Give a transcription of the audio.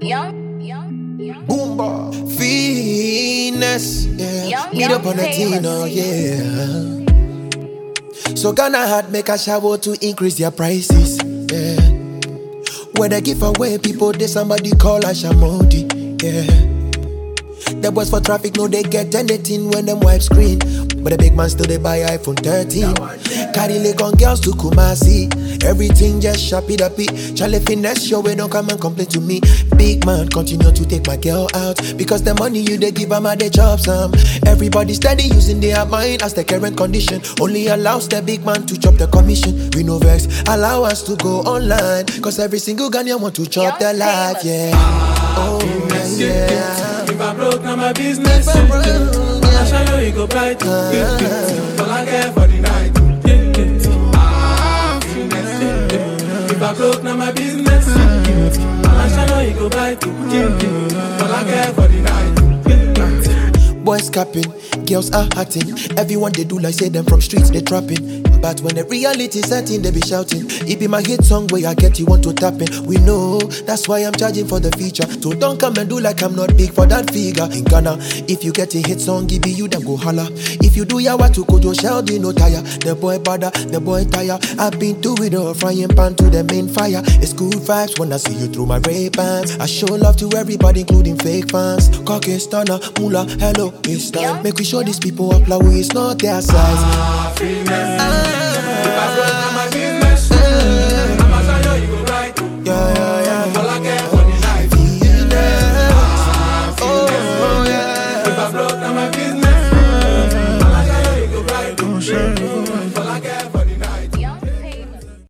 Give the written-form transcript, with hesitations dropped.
Boomba. Finesse, yeah. Meet up on a Tino, yeah. So Ghana had make a shower to increase their prices, yeah. When they give away people, they somebody call a Shamodi, yeah. The boys for traffic know they get anything when them wipe screen. But the big man still they buy iPhone 13. Carry leg on girls to Kumasi. Everything just shappy-dappy. Charlie finesse show we don't come and complain to me. Big man continue to take my girl out. Because the money you they give them at the job some. Everybody steady using their mind as the current condition. Only allows the big man to chop the commission. We no vex, allow us to go online. Cause every single Ghanaian want to chop their life, yeah. Oh, yeah. If I broke, now my business. I shall know you go bright. All I care for the night. If I broke, now my business. I shall know you go bright. All I care for the night. Boys capping, girls are acting. Everyone they do like say them from streets they trapping. But when the reality setting, they be shouting. It be my hit song where I get you want to tap in. We know, that's why I'm charging for the feature. So don't come and do like I'm not big for that figure. In Ghana, if you get a hit song, give you then go holla. If you do ya what to go to shell, no tire. The boy bother, the boy tire. I've been through it all, frying pan to the main fire. It's good vibes when I see you through my Ray-Bans. I show love to everybody, including fake fans. Cocky stunner, mula, hello, it's time. Make we show these people up like we it's not their size.